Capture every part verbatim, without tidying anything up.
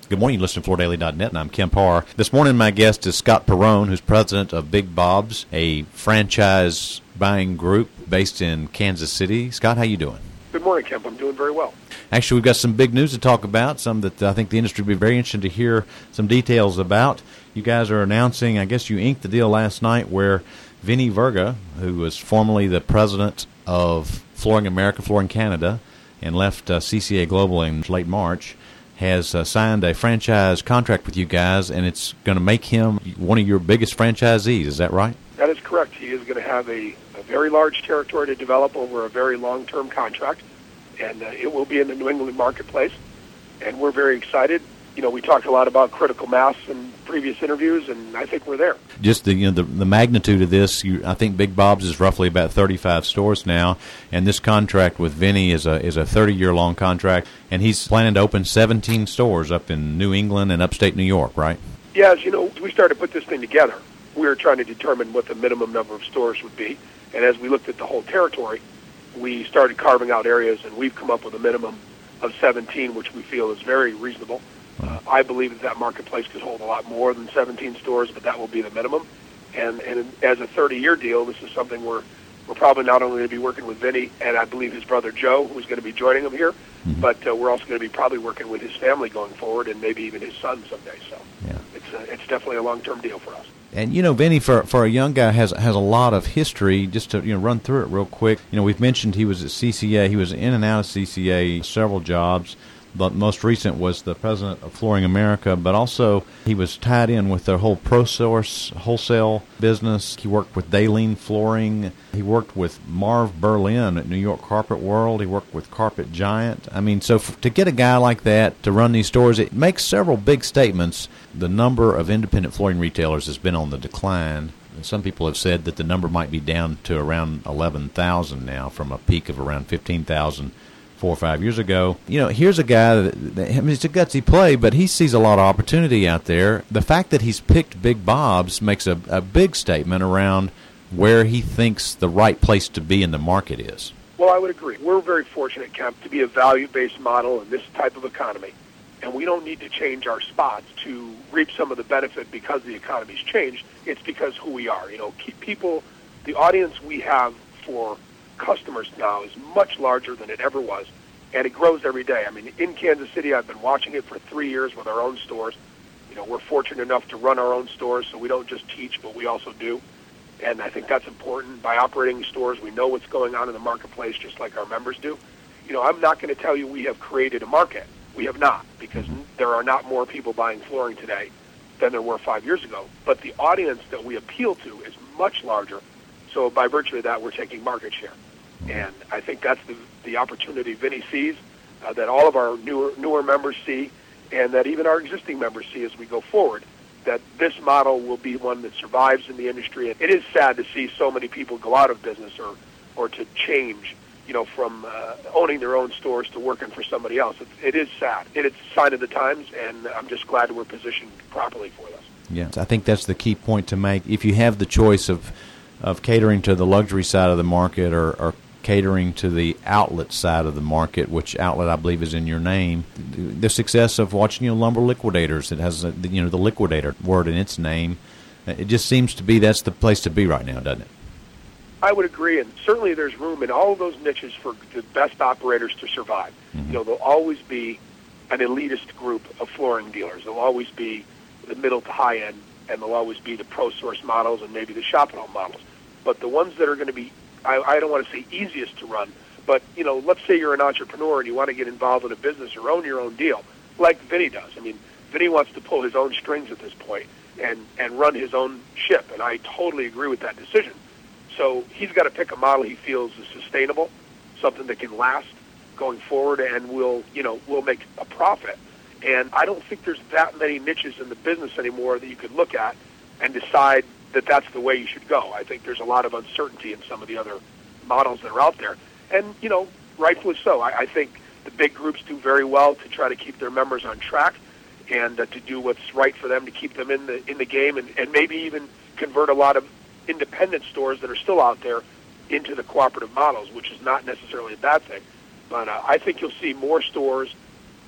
Good morning. You listen to Florida Daily dot net, and I'm Ken Parr. This morning, my guest is Scott Perrone, who's president of Big Bob's, a franchise buying group based in Kansas City. Scott, how you doing? Good morning, Kemp. I'm doing very well. Actually, we've got some big news to talk about, some that I think the industry will be very interested to hear some details about. You guys are announcing, I guess you inked the deal last night, where Vinny Verga, who was formerly the president of Flooring America, Flooring Canada, and left uh, C C A Global in late March, has uh, signed a franchise contract with you guys, and it's going to make him one of your biggest franchisees. Is that right? That is correct. He is going to have a, a very large territory to develop over a very long-term contract, and uh, it will be in the New England marketplace, and we're very excited. You know, we talked a lot about critical mass in previous interviews, and I think we're there. Just the you know the, the magnitude of this, you, I think Big Bob's is roughly about thirty-five stores now, and this contract with Vinny is a is a thirty-year-long contract, and he's planning to open seventeen stores up in New England and upstate New York, right? Yeah, as you know, we started to put this thing together. We were trying to determine what the minimum number of stores would be, and as we looked at the whole territory, we started carving out areas, and we've come up with a minimum of seventeen, which we feel is very reasonable. Uh, I believe that that marketplace could hold a lot more than seventeen stores, but that will be the minimum. And and as a thirty-year deal, this is something we're we're probably not only going to be working with Vinny and I believe his brother Joe, who's going to be joining him here, mm-hmm. but uh, we're also going to be probably working with his family going forward, and maybe even his son someday. So yeah. it's a, it's definitely a long-term deal for us. And you know, Vinny, for for a young guy, has has a lot of history. Just to you know, run through it real quick. You know, we've mentioned he was at C C A. He was in and out of C C A, several jobs. The most recent was the president of Flooring America, but also he was tied in with their whole ProSource wholesale business. He worked with Daleen Flooring. He worked with Marv Berlin at New York Carpet World. He worked with Carpet Giant. I mean, so f- to get a guy like that to run these stores, it makes several big statements. The number of independent flooring retailers has been on the decline. Some people have said that the number might be down to around eleven thousand now from a peak of around fifteen thousand four or five years ago. You know, here's a guy that, that I mean, it's a gutsy play, but he sees a lot of opportunity out there. The fact that he's picked Big Bob's makes a, a big statement around where he thinks the right place to be in the market is. Well, I would agree. We're very fortunate, Kemp, to be a value-based model in this type of economy, and we don't need to change our spots to reap some of the benefit because the economy's changed. It's because who we are. You know, keep people, the audience we have for customers now is much larger than it ever was, and it grows every day. I mean, in Kansas City, I've been watching it for three years with our own stores. You know, we're fortunate enough to run our own stores, so we don't just teach, but we also do, and I think that's important. By operating stores, we know what's going on in the marketplace, just like our members do. You know, I'm not going to tell you we have created a market. We have not, because there are not more people buying flooring today than there were five years ago, but the audience that we appeal to is much larger. So by virtue of that, we're taking market share. And I think that's the, the opportunity Vinny sees, uh, that all of our newer newer members see, and that even our existing members see as we go forward, that this model will be one that survives in the industry. And it is sad to see so many people go out of business or, or to change, you know, from uh, owning their own stores to working for somebody else. It, it is sad. It, it's a sign of the times, and I'm just glad we're positioned properly for this. Yeah, I think that's the key point to make. If you have the choice of of catering to the luxury side of the market or, or catering to the outlet side of the market, which outlet I believe is in your name, the success of watching, you know, Lumber Liquidators, it has, a, you know, the liquidator word in its name. It just seems to be that's the place to be right now, doesn't it? I would agree, and certainly there's room in all of those niches for the best operators to survive. Mm-hmm. You know, there'll always be an elitist group of flooring dealers. There'll always be the middle to high end, and there'll always be the ProSource models and maybe the shop-at-home models. But the ones that are going to be, I, I don't want to say easiest to run, but, you know, let's say you're an entrepreneur and you want to get involved in a business or own your own deal, like Vinny does. I mean, Vinny wants to pull his own strings at this point and, and run his own ship, and I totally agree with that decision. So he's got to pick a model he feels is sustainable, something that can last going forward and will, you know, will make a profit. And I don't think there's that many niches in the business anymore that you could look at and decide that that's the way you should go. I think there's a lot of uncertainty in some of the other models that are out there. And, you know, rightfully so. I, I think the big groups do very well to try to keep their members on track and uh, to do what's right for them to keep them in the in the game and, and maybe even convert a lot of independent stores that are still out there into the cooperative models, which is not necessarily a bad thing. But uh, I think you'll see more stores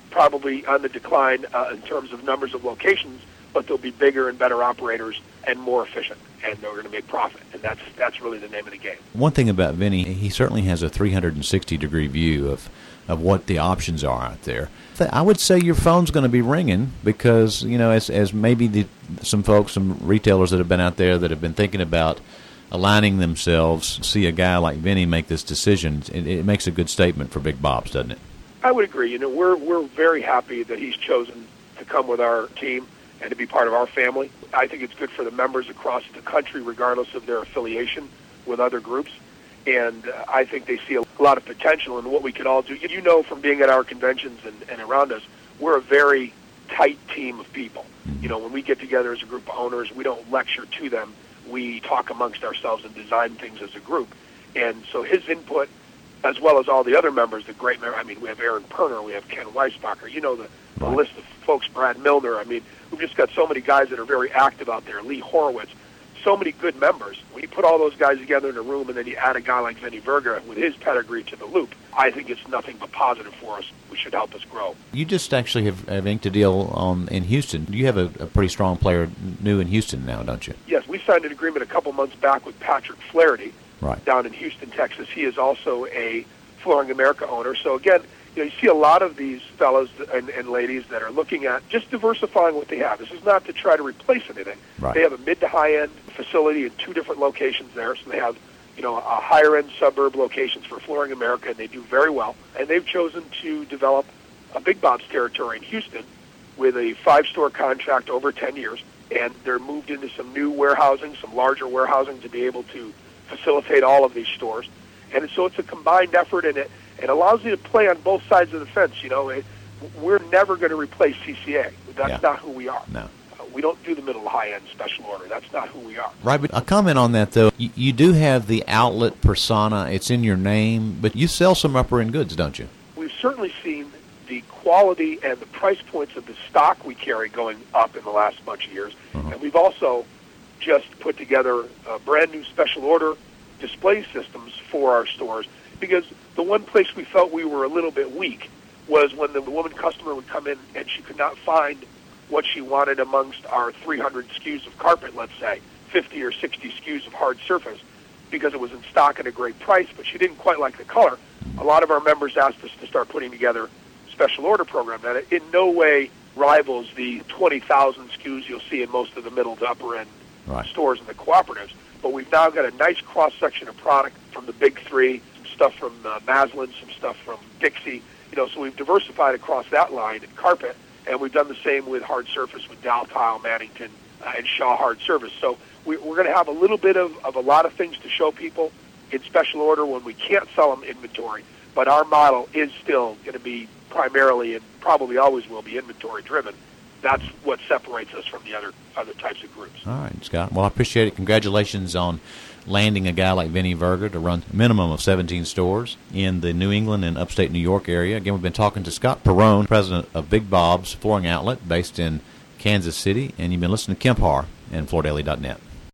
probably on the decline uh, in terms of numbers of locations, but they'll be bigger and better operators and more efficient, and they're going to make profit, and that's that's really the name of the game. One thing about Vinny, he certainly has a three hundred sixty degree view of, of what the options are out there. I would say your phone's going to be ringing because, you know, as as maybe the, some folks, some retailers that have been out there that have been thinking about aligning themselves, see a guy like Vinny make this decision, it, it makes a good statement for Big Bob's, doesn't it? I would agree. You know, we're we're very happy that he's chosen to come with our team and to be part of our family. I think it's good for the members across the country, regardless of their affiliation with other groups. And uh, I think they see a lot of potential in what we can all do. You know, from being at our conventions and, and around us, we're a very tight team of people. You know, when we get together as a group of owners, we don't lecture to them. We talk amongst ourselves and design things as a group. And so his input, as well as all the other members, the great members, I mean, we have Aaron Perner, we have Ken Weisbacher, you know, the, the Right. list of folks, Brad Milner. I mean, we've just got so many guys that are very active out there, Lee Horowitz, so many good members. When you put all those guys together in a room and then you add a guy like Vinny Verga with his pedigree to the loop, I think it's nothing but positive for us. We should help us grow. You just actually have, have inked a deal on in Houston. You have a, a pretty strong player new in Houston now, don't you? Yes, we signed an agreement a couple months back with Patrick Flaherty Right. down in Houston, Texas. He is also a Flooring America owner. So again, you know, you see a lot of these fellows and, and ladies that are looking at just diversifying what they have. This is not to try to replace anything. Right. They have a mid to high end facility in two different locations there. So they have, you know, a higher end suburb locations for Flooring America, and they do very well. And they've chosen to develop a Big Bob's territory in Houston with a five store contract over ten years. And they're moved into some new warehousing, some larger warehousing to be able to facilitate all of these stores. And so it's a combined effort, and it, it allows you to play on both sides of the fence. You know, it, we're never going to replace C C A. That's Yeah. not who we are. No. Uh, we don't do the middle to high-end special order. That's not who we are. Right, but a comment on that, though. You, you do have the outlet persona. It's in your name, but you sell some upper-end goods, don't you? We've certainly seen the quality and the price points of the stock we carry going up in the last bunch of years. Uh-huh. And we've also just put together a brand new special order display systems for our stores, because the one place we felt we were a little bit weak was when the woman customer would come in and she could not find what she wanted amongst our three hundred S K Us of carpet, let's say, fifty or sixty S K Us of hard surface, because it was in stock at a great price, but she didn't quite like the color. A lot of our members asked us to start putting together a special order program that in no way rivals the twenty thousand S K Us you'll see in most of the middle to upper end Right. stores and the cooperatives. But we've now got a nice cross-section of product from the big three, some stuff from uh, Maslin, some stuff from Dixie. You know, so we've diversified across that line in carpet, and we've done the same with hard surface with Dow Tile, Mannington, uh, and Shaw Hard Surface. So we, we're going to have a little bit of, of a lot of things to show people in special order when we can't sell them inventory. But our model is still going to be primarily and probably always will be inventory-driven. That's what separates us from the other other types of groups. All right, Scott. Well, I appreciate it. Congratulations on landing a guy like Vinny Verga to run a minimum of seventeen stores in the New England and upstate New York area. Again, we've been talking to Scott Perrone, president of Big Bob's Flooring Outlet based in Kansas City, and you've been listening to Kemp Harr and Floor Daily dot net.